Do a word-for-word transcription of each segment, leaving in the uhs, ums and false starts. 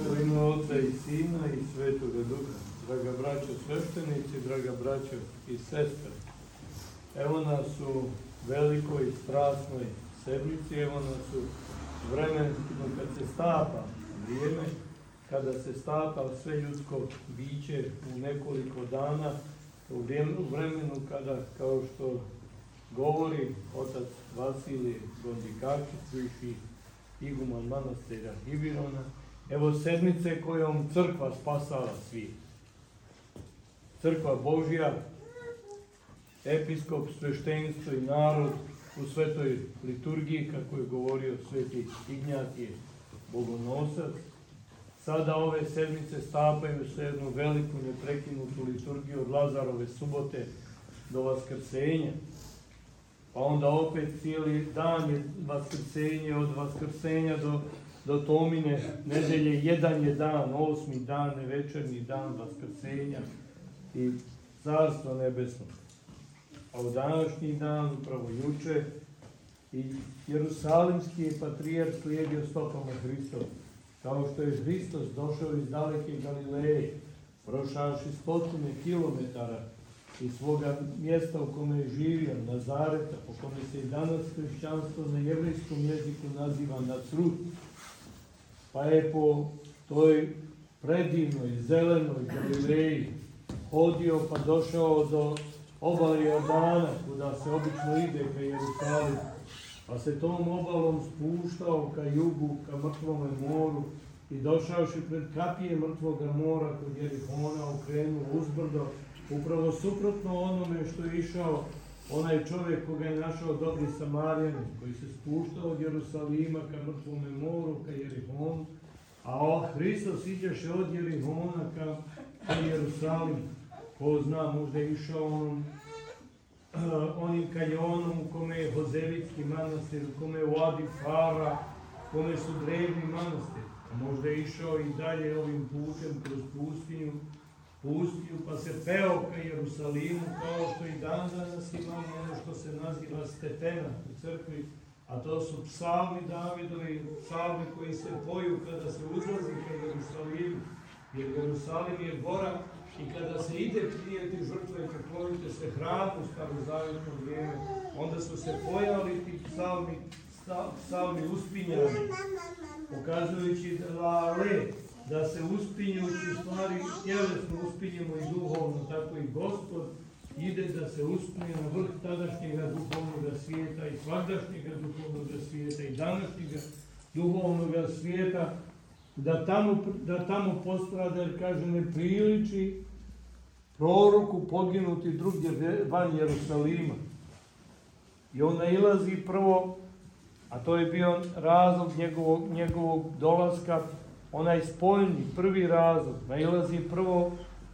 U ime Oca i Sina i Svetoga Duha, draga braćo sveštenici, draga braćo i sestre, evo nas u velikoj, strasnoj sedmici, evo nas u vremenu kad se stapa vrijeme, kada se stapa sve ljudsko biće u nekoliko dana, u vremenu kada, kao što govori otac Vasilije Gondikačić, viši iguman manastira Ibirona, evo sedmice kojom crkva spasava svijet. Crkva Božja, episkop, sveštenstvo i narod u svetoj liturgiji, kako je govorio sveti Ignjatije Bogonosac, sada ove sedmice stapaju se jednu veliku neprekinutu liturgiju od Lazarove subote do Vaskrsenja. Pa onda opet cijeli dan je Vaskrsenje, od Vaskrsenja do, do Tomine nedelje, jedan je dan, osmi dan, večernji dan Vaskrsenja i Carstvo nebesno. A u današnji dan, upravo juče, i Jerusalimski patrijarh slijedio stopama Hristova. Kao što je Hristos došao iz daleke Galileje, prošavši stotine kilometara iz svoga mjesta u kome je živio, Nazareta, po kome se i danas hrišćanstvo na jevrejskom jeziku naziva Nasrut, pa je po toj predivnoj, zelenoj Galileji hodio pa došao do obale Jordana, kuda se obično ide ka Jerusalimu, pa se tom obalom spuštao ka jugu, ka Mrtvome moru i došavši pred kapije Mrtvoga mora kod Jerihona okrenuo uzbrdo, upravo suprotno onome što je išao onaj čovjek koga je našao dobri Samarijanin, koji se spuštao od Jerusalima ka Mrtvome moru, ka Jerihonu, a Hristos iđeše od Jerihona ka, ka Jerusalimu. Ko zna, možda je išao onom, uh, onim kanjonom u kome je Hozevitski manastir, u kome je Wadi Fara, u kome su drevni manastir. Možda je išao i dalje ovim putem kroz pustinju, pustiju, pa se peo ka Jerusalimu, kao što i dan danas imamo ono što se naziva stepena u crkvi, a to su psalmi Davidovi, psalmi koji se poju kada se uzlazi ka Jerusalimu, jer Jerusalim je gora i kada se ide prijeti žrtve i poklonite se hramu u starozavjetno vrijeme, onda su se pojavili ti psalmi, psalmi uspinjani, pokazujući da, le, da se uspinjući stvari tjelesno uspinjemo i duhovno, tako i Gospod ide da se uspinje na vrh tadašnjega duhovnog svijeta i svagdašnjega duhovnog svijeta i današnjega duhovnog svijeta, da tamo, da tamo postrada, jer kaže, ne priliči proroku poginuti drugdje van Jerusalima. I on nailazi prvo, a to je bio razlog njegovog, njegovog dolaska, onaj spoljni, prvi razlog, nailazi prvo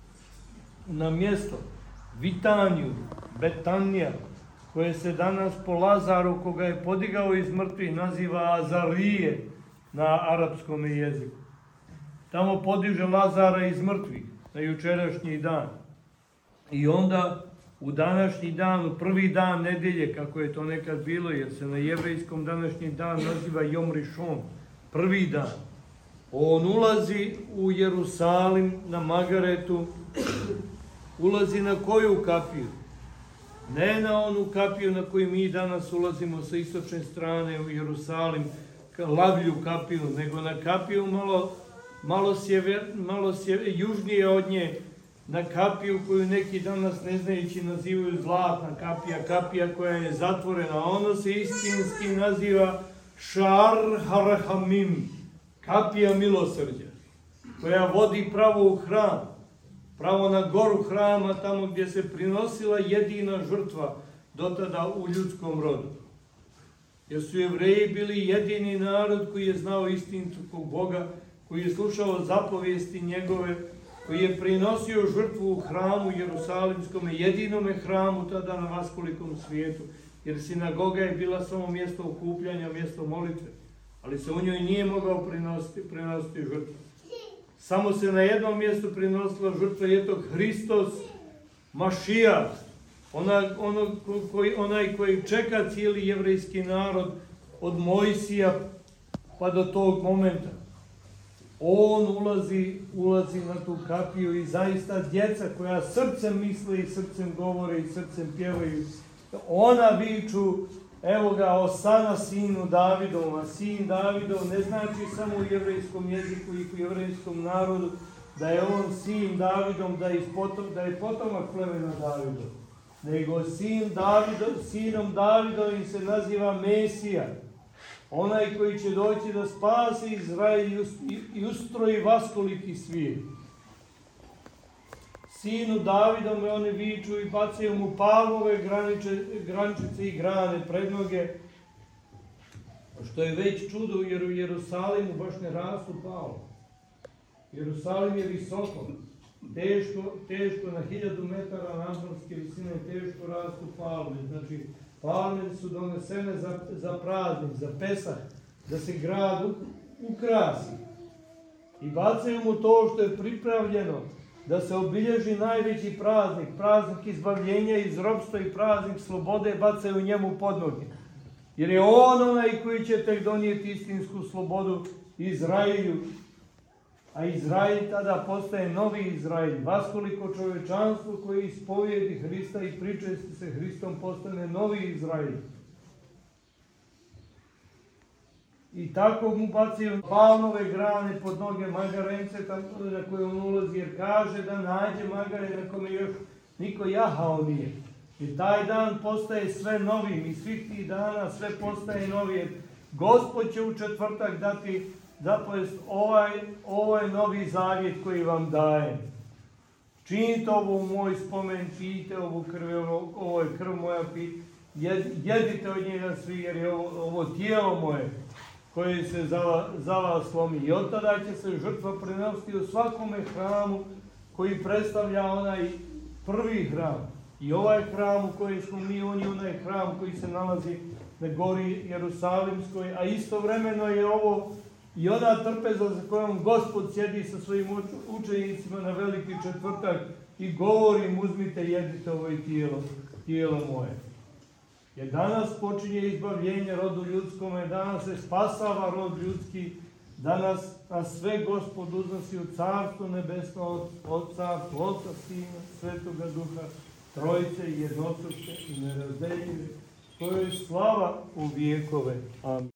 na mjesto, Vitaniju, Betanija, koje se danas po Lazaru, koga je podigao iz mrtvih, naziva Azarije na arapskom jeziku. Tamo podiže Lazara iz mrtvih na jučerašnji dan. I onda u današnji dan, u prvi dan nedelje, kako je to nekad bilo, jer se na jevrejskom današnji dan naziva Jom Rishon, prvi dan, on ulazi u Jerusalim na Magaretu, ulazi na koju kapiju? Ne na onu kapiju na koju mi danas ulazimo sa istočne strane u Jerusalim, Lavlju kapiju, nego na kapiju malo, malo, sjever, malo sjever, južnije od nje, na kapiju koju neki danas ne znajući nazivaju zlatna kapija, kapija koja je zatvorena. Ono se istinski naziva Šar Harhamim, kapija milosrđa, koja vodi pravo u hram, pravo na goru hrama, tamo gdje se prinosila jedina žrtva dotada u ljudskom rodu. Jer su Jevreji bili jedini narod koji je znao istinskog Boga, koji je slušao zapovijesti njegove, koji je prinosio žrtvu u hramu Jerusalimskome, jedinome hramu tada na vaskolikom svijetu, jer sinagoga je bila samo mjesto okupljanja, mjesto molitve, ali se u njoj nije mogao prinositi, prinositi žrtvu. Samo se na jednom mjestu prinosila žrtva, je to Hristos, Mašija, ona, ono, koji, onaj koji čeka cijeli jevrejski narod od Mojsija pa do tog momenta. on ulazi, ulazi na tu kapiju i zaista djeca koja srcem misle i srcem govore i srcem pjevaju, ona viču, evo ga, osana sinu Davidom, a sin Davidov ne znači samo u jevrejskom jeziku i u jevrejskom narodu da je on sin Davidom, da je, potom, da je potomak plemena Davidov, nego sin Davidov, sinom Davidovim se naziva Mesija, onaj koji će doći da spasi Izrael i ustroji vaskoliki svijet. Sinu Davidome oni viču i bacaju mu palmove graniče, grančice i grane pred noge, što je već čudo jer u Jerusalimu baš ne rastu palme. Jerusalim je visoko, teško, teško na hiljadu metara nadmorske visine, teško rastu palme. Znači, palme su donesene za, za praznik, za Pesah, da se grad ukrasi. I bacaju mu to što je pripravljeno, da se obilježi najveći praznik, praznik izbavljenja iz ropstva i praznik slobode, bacaju njemu pod noge. Jer je on onaj koji će tek donijeti istinsku slobodu Izraelju. A Izrael tada postaje novi Izrael. Vaskoliko čovečanstvo koji ispovijedi Hrista i pričesti se Hristom postane novi Izrael. I tako mu bacaju palmove grane pod noge magarence na koje on ulazi, jer kaže da nađe magare na kome još niko jahao nije. I taj dan postaje sve novim i svih tih dana sve postaje novije. Gospod će u četvrtak dati zapovest ovaj, ovaj novi zavjet koji vam dajem. Činite ovo u moj spomen, pijte ovu krv, ovo, ovo je krv moja, jed, jedite od njega svi, jer je ovo, ovo tijelo moje koje se za, za vas slomi. I od tada će se žrtva prenositi u svakome hramu koji predstavlja onaj prvi hram. I ovaj hram u kojem smo mi, on je onaj hram koji se nalazi na gori Jerusalimskoj, a istovremeno je ovo i ona trpeza za kojom Gospod sjedi sa svojim učenicima na veliki četvrtak i govori im, uzmite, jedite ovo tijelo, tijelo moje. Jer danas počinje izbavljenje rodu ljudskome, danas se spasava rod ljudski, danas nas sve Gospod uznosi u carstvo nebesno od Otca, Otca, Sina, Svetoga Duha, Trojice i jednostručne i nerazdeljive, kojoj slava u vijekove. Amin.